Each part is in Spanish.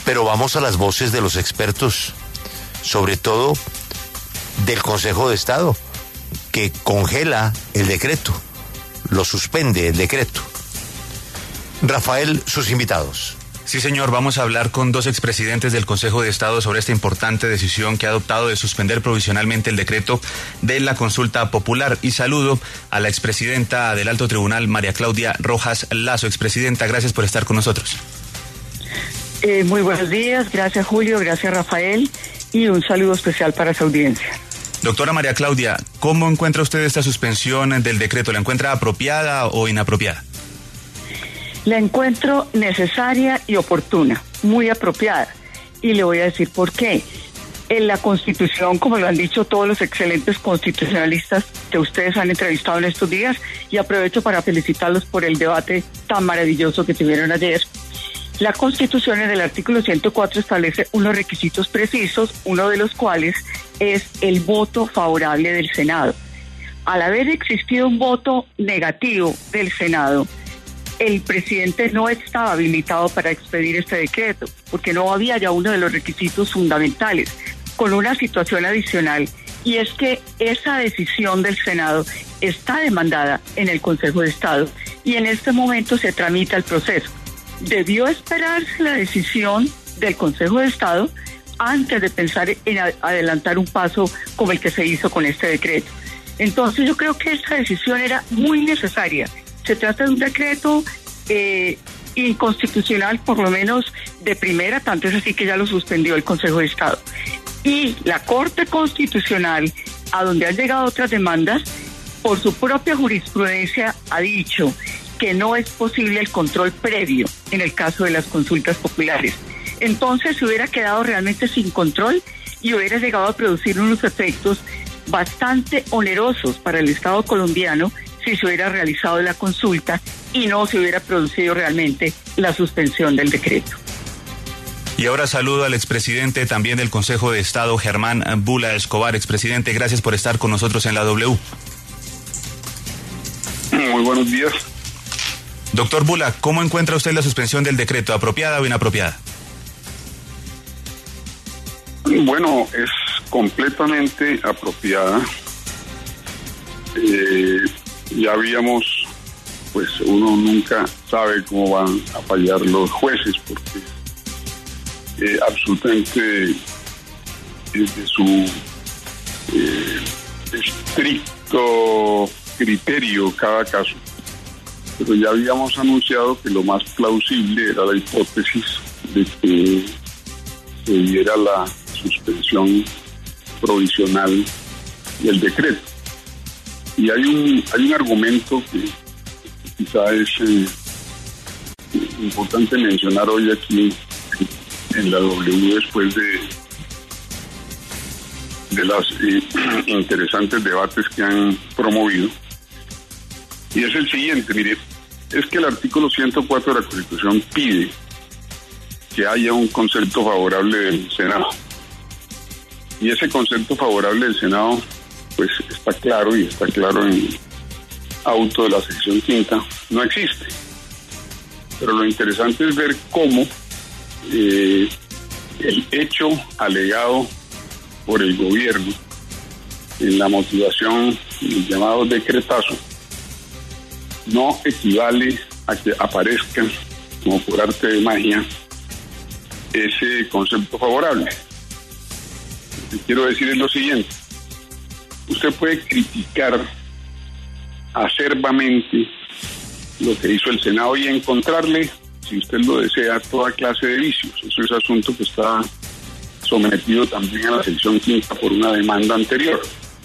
Pero vamos a las voces de los expertos, sobre todo del Consejo de Estado, que congela el decreto, lo suspende el decreto. Rafael, sus invitados. Sí, señor, vamos a hablar con dos expresidentes del Consejo de Estado sobre esta importante decisión que ha adoptado de suspender provisionalmente el decreto de la consulta popular. Y saludo a la expresidenta del Alto Tribunal, María Claudia Rojas Lazo. Expresidenta, gracias por estar con nosotros. Muy buenos días, gracias Julio, gracias Rafael, y un saludo especial para su audiencia. Doctora María Claudia, ¿cómo encuentra usted esta suspensión del decreto? ¿La encuentra apropiada o inapropiada? La encuentro necesaria y oportuna, muy apropiada, y le voy a decir por qué. En la Constitución, como lo han dicho todos los excelentes constitucionalistas que ustedes han entrevistado en estos días, y aprovecho para felicitarlos por el debate tan maravilloso que tuvieron ayer. La Constitución en el artículo 104 establece unos requisitos precisos, uno de los cuales es el voto favorable del Senado. Al haber existido un voto negativo del Senado, el presidente no estaba habilitado para expedir este decreto, porque no había ya uno de los requisitos fundamentales, con una situación adicional, y es que esa decisión del Senado está demandada en el Consejo de Estado, y en este momento se tramita el proceso. Debió esperarse la decisión del Consejo de Estado antes de pensar en adelantar un paso como el que se hizo con este decreto. Entonces yo creo que esta decisión era muy necesaria. Se trata de un decreto inconstitucional, por lo menos de primera, tanto es así que ya lo suspendió el Consejo de Estado. Y la Corte Constitucional, a donde han llegado otras demandas, por su propia jurisprudencia ha dicho que no es posible el control previo en el caso de las consultas populares. Entonces se hubiera quedado realmente sin control y hubiera llegado a producir unos efectos bastante onerosos para el Estado colombiano si se hubiera realizado la consulta y no se hubiera producido realmente la suspensión del decreto. Y ahora saludo al expresidente también del Consejo de Estado, Germán Bula Escobar. Expresidente, gracias por estar con nosotros en la W. Muy buenos días. Doctor Bula, ¿cómo encuentra usted la suspensión del decreto? ¿Apropiada o inapropiada? Bueno, es completamente apropiada. Ya habíamos, pues uno nunca sabe cómo van a fallar los jueces, porque absolutamente desde su estricto criterio cada caso. Pero ya habíamos anunciado que lo más plausible era la hipótesis de que se diera la suspensión provisional del decreto. Y hay un argumento que quizá es importante mencionar hoy aquí en la W después de los interesantes debates que han promovido. Y es el siguiente, mire, es que el artículo 104 de la Constitución pide que haya un concepto favorable del Senado. Y ese concepto favorable del Senado, pues está claro, y está claro en el auto de la sección quinta, no existe. Pero lo interesante es ver cómo el hecho alegado por el gobierno en la motivación del llamado decretazo no equivale a que aparezca como por arte de magia ese concepto favorable. Lo que quiero decir es lo siguiente: usted puede criticar acerbamente lo que hizo el Senado y encontrarle, si usted lo desea, toda clase de vicios. Eso es asunto que está sometido también a la sección quinta por una demanda anterior.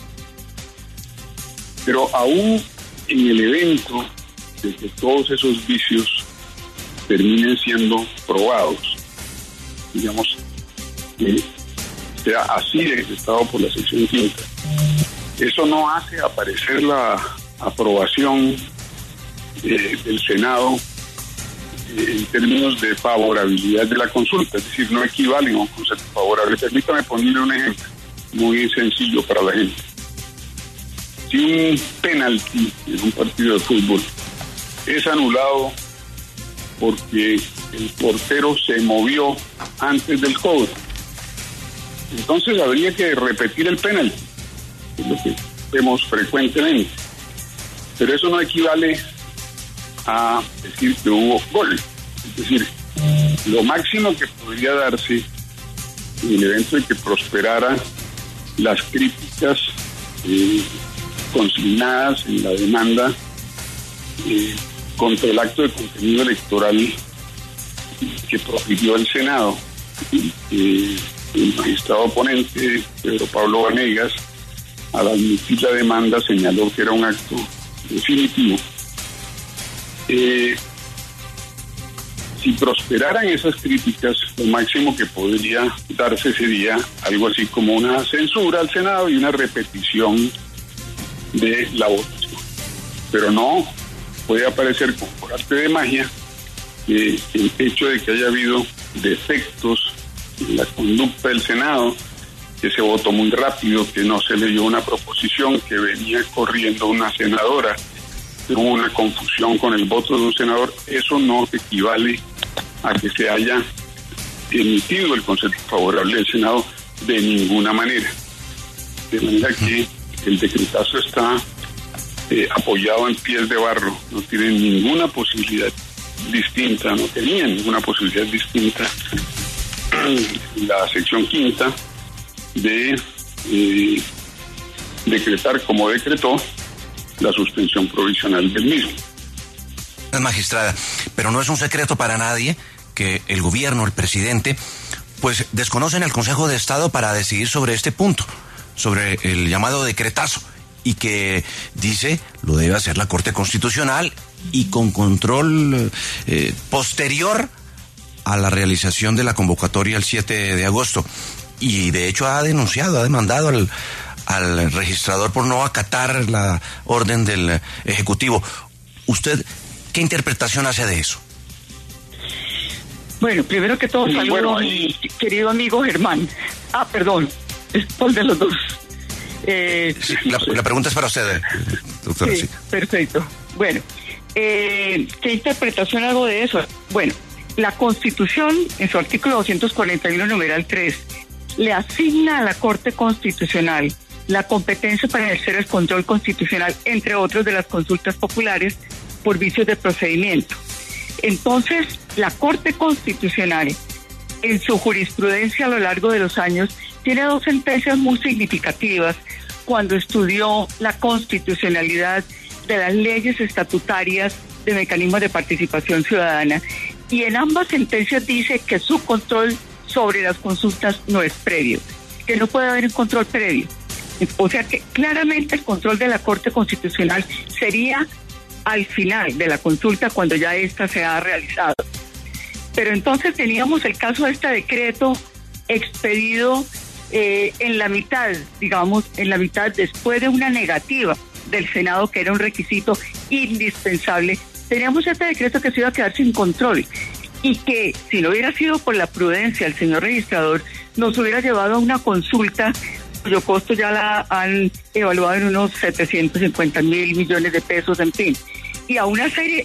Pero aún en el evento de que todos esos vicios terminen siendo probados, digamos, que sea así decretado por la sección quinta, eso no hace aparecer la aprobación del Senado en términos de favorabilidad de la consulta, es decir, no equivalen a un concepto favorable. Permítame ponerle un ejemplo muy sencillo para la gente. Si un penalti en un partido de fútbol es anulado porque el portero se movió antes del cobro. Entonces habría que repetir el penalti, es lo que vemos frecuentemente. Pero eso no equivale a decir que hubo gol. Es decir, lo máximo que podría darse en el evento de que prosperara las críticas consignadas en la demanda contra el acto de contenido electoral que profirió el Senado. El magistrado oponente, Pedro Pablo Vanegas, al admitir la demanda señaló que era un acto definitivo. Si prosperaran esas críticas, lo máximo que podría darse sería algo así como una censura al Senado y una repetición de la votación. Pero no puede aparecer como por arte de magia el hecho de que haya habido defectos en la conducta del Senado, que se votó muy rápido, que no se leyó una proposición, que venía corriendo una senadora, que hubo una confusión con el voto de un senador. Eso no equivale a que se haya emitido el concepto favorable del Senado de ninguna manera. De manera que el decretazo está apoyado en pies de barro, no tiene ninguna posibilidad distinta, no tenía ninguna posibilidad distinta la sección quinta de decretar como decretó la suspensión provisional del mismo. Magistrada, pero no es un secreto para nadie que el gobierno, el presidente, pues desconocen al Consejo de Estado para decidir sobre este punto, sobre el llamado decretazo, y que dice lo debe hacer la Corte Constitucional y con control posterior a la realización de la convocatoria el 7 de agosto. Y de hecho ha demandado al registrador por no acatar la orden del Ejecutivo. ¿Usted qué interpretación hace de eso? Bueno, primero que todo, saludo a mi querido amigo Germán. Perdón, es por de los dos. La pregunta es para usted, doctora. Sí, perfecto. Bueno, ¿qué interpretación hago de eso? Bueno, la Constitución, en su artículo 241, numeral 3, le asigna a la Corte Constitucional la competencia para ejercer el control constitucional, entre otros, de las consultas populares por vicios de procedimiento. Entonces, la Corte Constitucional, en su jurisprudencia a lo largo de los años, tiene dos sentencias muy significativas cuando estudió la constitucionalidad de las leyes estatutarias de mecanismos de participación ciudadana, y en ambas sentencias dice que su control sobre las consultas no es previo, que no puede haber un control previo. O sea que claramente el control de la Corte Constitucional sería al final de la consulta, cuando ya esta se ha realizado. Pero entonces teníamos el caso de este decreto expedido en la mitad después de una negativa del Senado, que era un requisito indispensable. Teníamos este decreto que se iba a quedar sin control y que, si no hubiera sido por la prudencia del señor registrador, nos hubiera llevado a una consulta cuyo costo ya la han evaluado en unos 750 mil millones de pesos, en fin, y a una serie,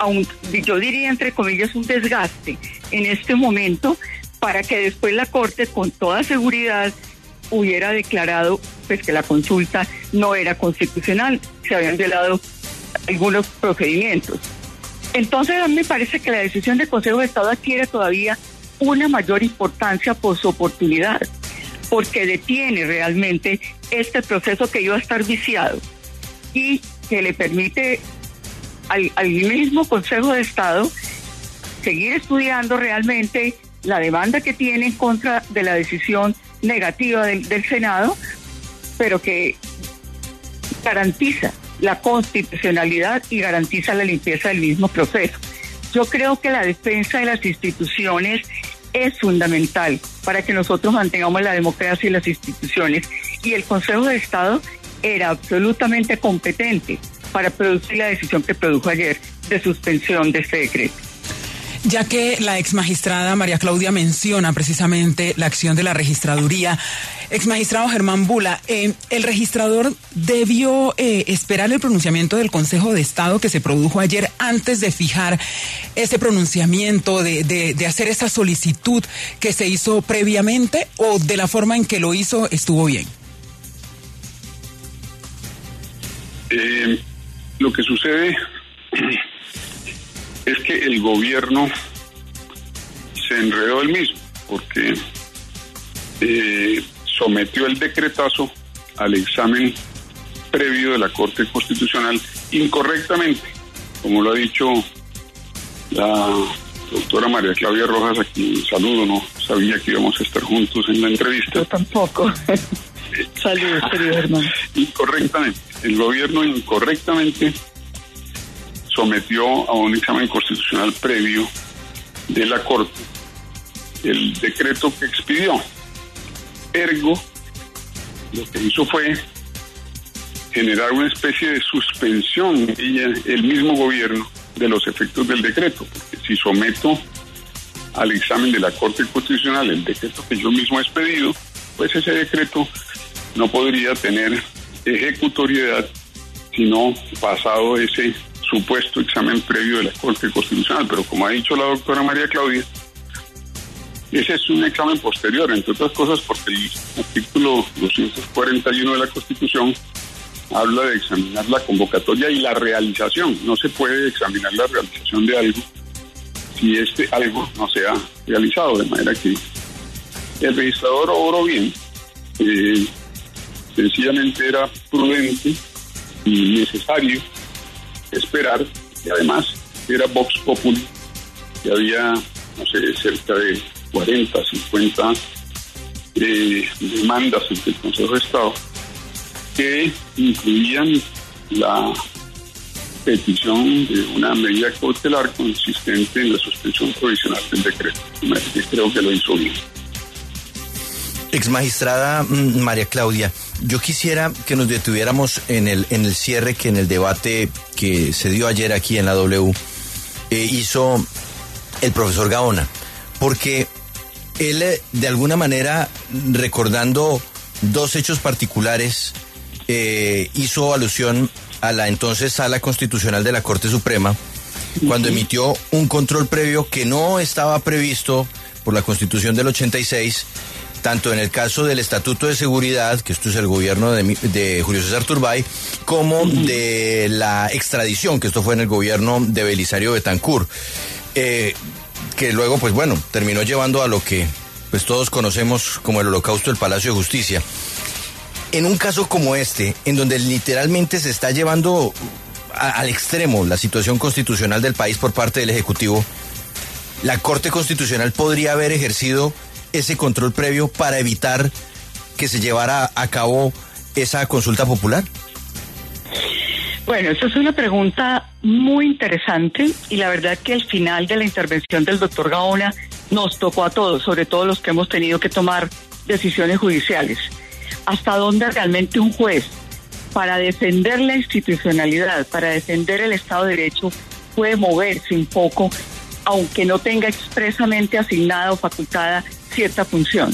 yo diría entre comillas, un desgaste en este momento, para que después la Corte con toda seguridad hubiera declarado pues que la consulta no era constitucional, se habían violado algunos procedimientos. Entonces a mí me parece que la decisión del Consejo de Estado adquiere todavía una mayor importancia por su oportunidad, porque detiene realmente este proceso que iba a estar viciado y que le permite al mismo Consejo de Estado seguir estudiando realmente la demanda que tiene en contra de la decisión negativa del Senado, pero que garantiza la constitucionalidad y garantiza la limpieza del mismo proceso. Yo creo que la defensa de las instituciones es fundamental para que nosotros mantengamos la democracia y las instituciones, y el Consejo de Estado era absolutamente competente para producir la decisión que produjo ayer de suspensión de este decreto. Ya que la exmagistrada María Claudia menciona precisamente la acción de la registraduría, exmagistrado Germán Bula, el registrador debió esperar el pronunciamiento del Consejo de Estado que se produjo ayer antes de fijar ese pronunciamiento, de hacer esa solicitud que se hizo previamente, o de la forma en que lo hizo estuvo bien. Lo que sucede es que el gobierno se enredó él mismo, porque sometió el decretazo al examen previo de la Corte Constitucional incorrectamente, como lo ha dicho la doctora María Claudia Rojas, a quien saludo, no sabía que íbamos a estar juntos en la entrevista. Yo tampoco. Saludos, querido hermano. Incorrectamente, el gobierno incorrectamente sometió a un examen constitucional previo de la Corte el decreto que expidió. Ergo, lo que hizo fue generar una especie de suspensión, el mismo gobierno, de los efectos del decreto, porque si someto al examen de la Corte Constitucional el decreto que yo mismo he expedido, pues ese decreto no podría tener ejecutoriedad sino pasado ese supuesto examen previo de la Corte Constitucional. Pero como ha dicho la doctora María Claudia, ese es un examen posterior, entre otras cosas porque el artículo 241 de la Constitución habla de examinar la convocatoria y la realización. No se puede examinar la realización de algo si algo no se ha realizado, de manera que el registrador obró bien. Sencillamente era prudente y necesario esperar, y además era Vox Populi, que había, no sé, cerca de 40, 50 demandas ante el Consejo de Estado que incluían la petición de una medida cautelar consistente en la suspensión provisional del decreto. Creo que lo hizo bien. Exmagistrada María Claudia, yo quisiera que nos detuviéramos en el cierre que en el debate que se dio ayer aquí en la W hizo el profesor Gaona, porque él de alguna manera, recordando dos hechos particulares, hizo alusión a la entonces Sala Constitucional de la Corte Suprema, cuando emitió un control previo que no estaba previsto por la Constitución del 86, tanto en el caso del Estatuto de Seguridad, que esto es el gobierno de Julio César Turbay, como de la extradición, que esto fue en el gobierno de Belisario Betancur, que luego, pues bueno, terminó llevando a lo que pues todos conocemos como el Holocausto del Palacio de Justicia. En un caso como este, en donde literalmente se está llevando al extremo la situación constitucional del país por parte del Ejecutivo, ¿la Corte Constitucional podría haber ejercido ese control previo para evitar que se llevara a cabo esa consulta popular? Bueno, esa es una pregunta muy interesante y la verdad que el final de la intervención del doctor Gaona nos tocó a todos, sobre todo los que hemos tenido que tomar decisiones judiciales. ¿Hasta dónde realmente un juez, para defender la institucionalidad, para defender el Estado de Derecho, puede moverse un poco, aunque no tenga expresamente asignada o facultada cierta función?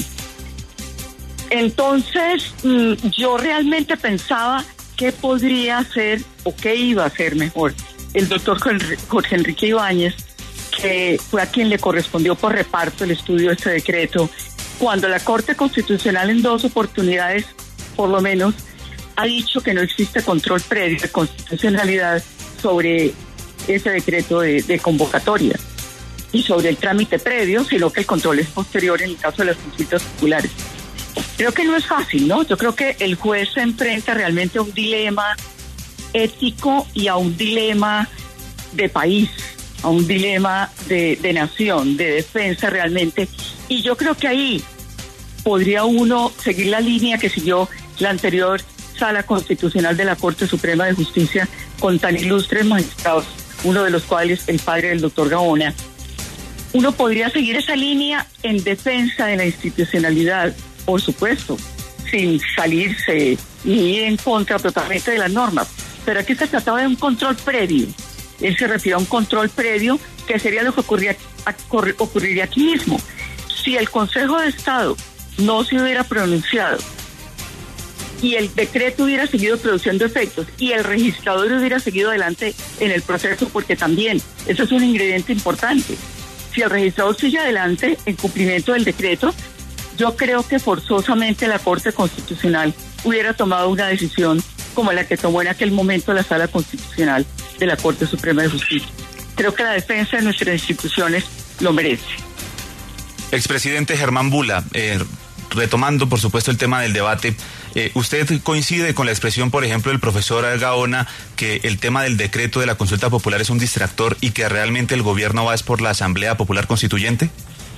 Entonces, yo realmente pensaba qué podría hacer o qué iba a hacer mejor el doctor Jorge Enrique Ibáñez, que fue a quien le correspondió por reparto el estudio de este decreto, cuando la Corte Constitucional en dos oportunidades, por lo menos, ha dicho que no existe control previo de constitucionalidad sobre ese decreto de convocatoria y sobre el trámite previo, sino que el control es posterior en el caso de las consultas populares. Creo que no es fácil, ¿no? Yo creo que el juez se enfrenta realmente a un dilema ético y a un dilema de país, a un dilema de nación, de defensa realmente. Y yo creo que ahí podría uno seguir la línea que siguió la anterior Sala Constitucional de la Corte Suprema de Justicia con tan ilustres magistrados, uno de los cuales el padre del doctor Gaona. Uno podría seguir esa línea en defensa de la institucionalidad, por supuesto, sin salirse ni ir en contra totalmente de las normas. Pero aquí se trataba de un control previo Él se refiere a un control previo, que sería lo que ocurriría aquí mismo. Si el Consejo de Estado no se hubiera pronunciado y el decreto hubiera seguido produciendo efectos y el registrador hubiera seguido adelante en el proceso, porque también eso es un ingrediente importante. Si el registrador sigue adelante en cumplimiento del decreto, yo creo que forzosamente la Corte Constitucional hubiera tomado una decisión como la que tomó en aquel momento la Sala Constitucional de la Corte Suprema de Justicia. Creo que la defensa de nuestras instituciones lo merece. Expresidente Germán Bula, retomando por supuesto el tema del debate, ¿usted coincide con la expresión, por ejemplo, del profesor Gaona, que el tema del decreto de la consulta popular es un distractor y que realmente el gobierno va es por la Asamblea Popular Constituyente?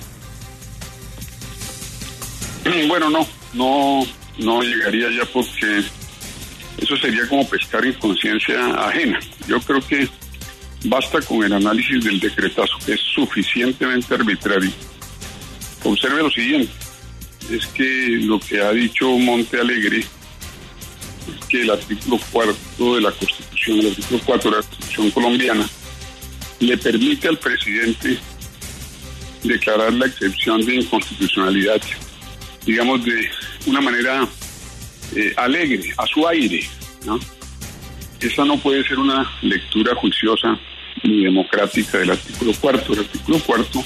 Bueno, no llegaría ya, porque eso sería como pescar en conciencia ajena. Yo creo que basta con el análisis del decretazo, que es suficientemente arbitrario. Observe lo siguiente, es que lo que ha dicho Monte Alegre es que el artículo 4 de la Constitución, el artículo 4 de la Constitución colombiana, le permite al presidente declarar la excepción de inconstitucionalidad, digamos, de una manera alegre, a su aire, ¿no? Esa no puede ser una lectura juiciosa ni democrática del artículo 4. El artículo 4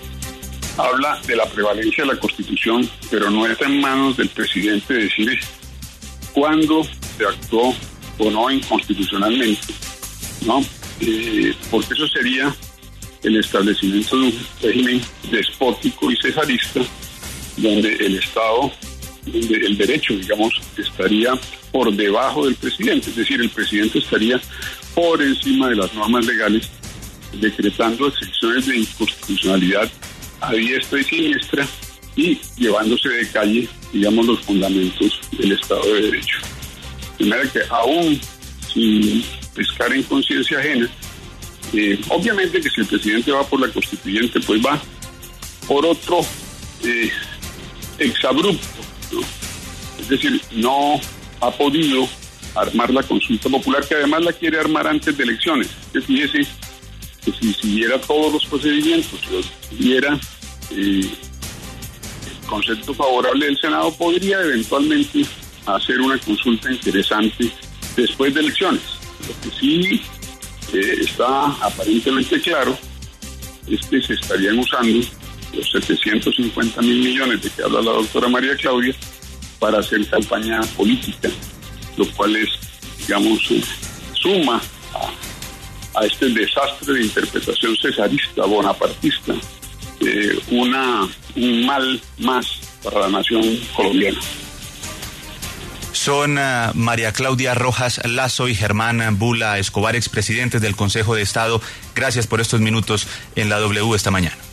habla de la prevalencia de la Constitución, pero no está en manos del presidente decir cuándo se actuó o no inconstitucionalmente, ¿no? Porque eso sería el establecimiento de un régimen despótico y cesarista, donde el Estado, donde el derecho, digamos, estaría por debajo del presidente, es decir, el presidente estaría por encima de las normas legales, decretando excepciones de inconstitucionalidad a diestra y siniestra y llevándose de calle, digamos, los fundamentos del Estado de Derecho. De manera que aún sin pescar en conciencia ajena, obviamente que si el presidente va por la constituyente, pues va por otro exabrupto, ¿no? Es decir, no ha podido armar la consulta popular, que además la quiere armar antes de elecciones. Que fíjese que si siguiera todos los procedimientos, si tuviera el concepto favorable del Senado, podría eventualmente hacer una consulta interesante después de elecciones. Lo que sí está aparentemente claro es que se estarían usando los 750 mil millones de que habla la doctora María Claudia para hacer campaña política, lo cual es, digamos, suma a este desastre de interpretación cesarista, bonapartista, un mal más para la nación colombiana. Son María Claudia Rojas Lazo y Germán Bula Escobar, expresidentes del Consejo de Estado. Gracias por estos minutos en la W esta mañana.